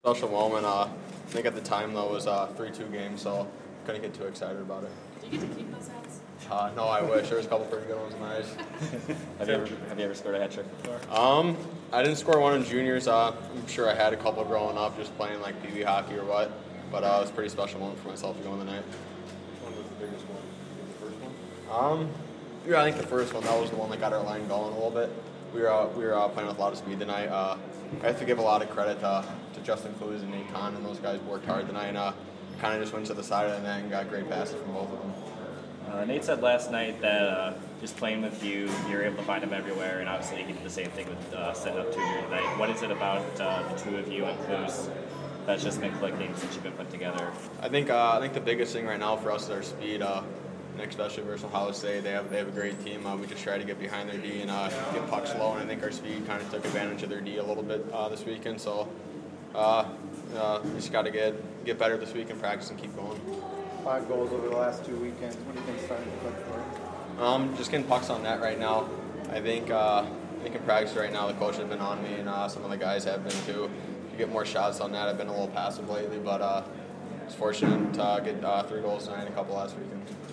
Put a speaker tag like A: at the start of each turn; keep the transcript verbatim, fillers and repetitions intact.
A: Special moment. Uh, I think at the time though it was a three two game, so couldn't get too excited about it.
B: Do you get to keep those hats?
A: Uh, no, I wish. There was a couple pretty good ones in my eyes.
C: Have you ever have you ever scored a hat trick before?
A: Um, I didn't score one in juniors. Uh, I'm sure I had a couple growing up, just playing like P B hockey or what. But uh, it was a pretty special moment for myself to go in the night.
D: Which one was the biggest one? The first one?
A: Um, yeah, I think the first one, that was the one that got our line going a little bit. We were uh, we were uh, playing with a lot of speed tonight. Uh, I have to give a lot of credit to, to Justin Clues and Nate Kahn, and those guys worked hard tonight. And uh, kind of just went to the side of the net and got great passes from both of them.
C: Uh, Nate said last night that uh, just playing with you, you're able to find him everywhere, and obviously he did the same thing with uh, setting up two here tonight. What is it about uh, the two of you and Clues that's just been clicking since you've been put together?
A: I think uh, I think the biggest thing right now for us is our speed. Uh, and especially versus Ohio State, they have they have a great team. Uh, we just try to get behind their D and uh, get pucks low, and I think our speed kind of took advantage of their D a little bit uh, this weekend. So uh, uh, we just got to get get better this week in practice and keep going.
E: Five goals over the last two weekends. What do you think starting to click for you?
A: Um, just getting pucks on net right now. I think uh, I think in practice right now the coach has been on me, and uh, some of the guys have been too. To get more shots on that, I've been a little passive lately, but uh, it's fortunate to uh, get uh, three goals tonight and a couple last weekend.